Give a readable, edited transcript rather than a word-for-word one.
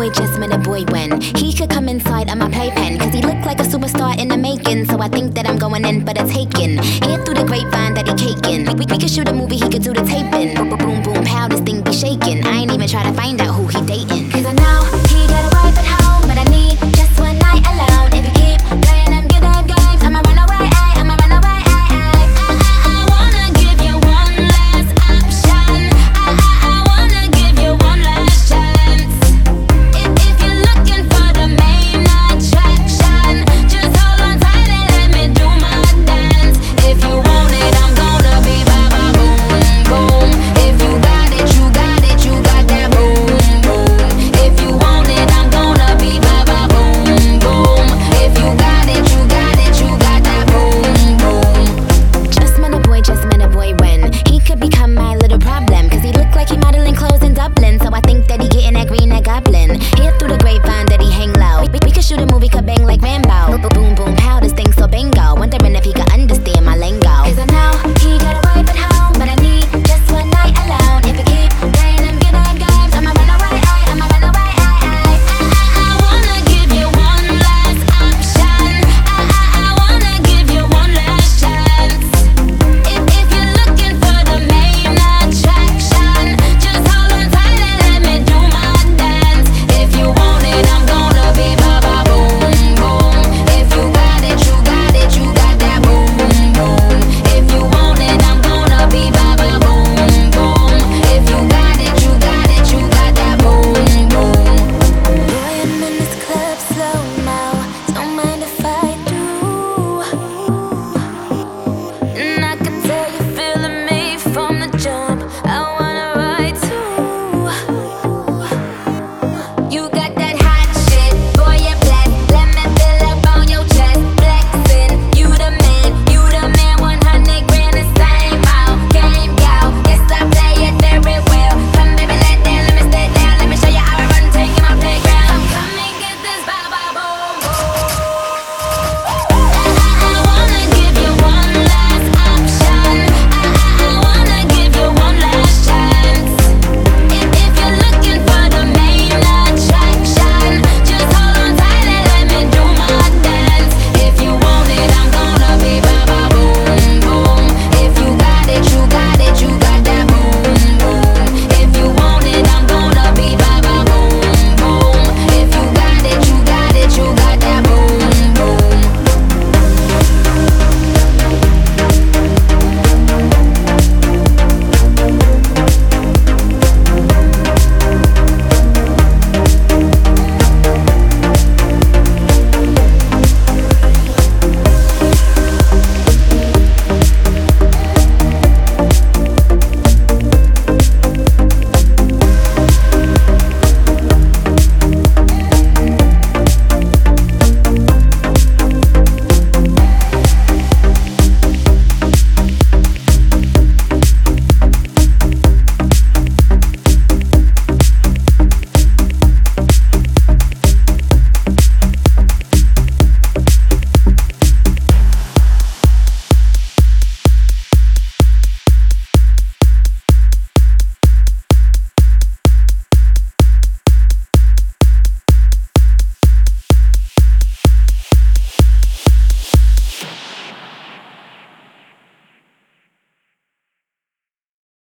boy just met a boy when he could come inside of my playpen. Cause he looked like a superstar in the making. So I think that I'm going in for the taking. Hear through the grapevine that he caking. We could shoot a movie, he could do the taping. Boom, boom, boom, pow, this thing be shaking. I ain't even try to find out who he dating.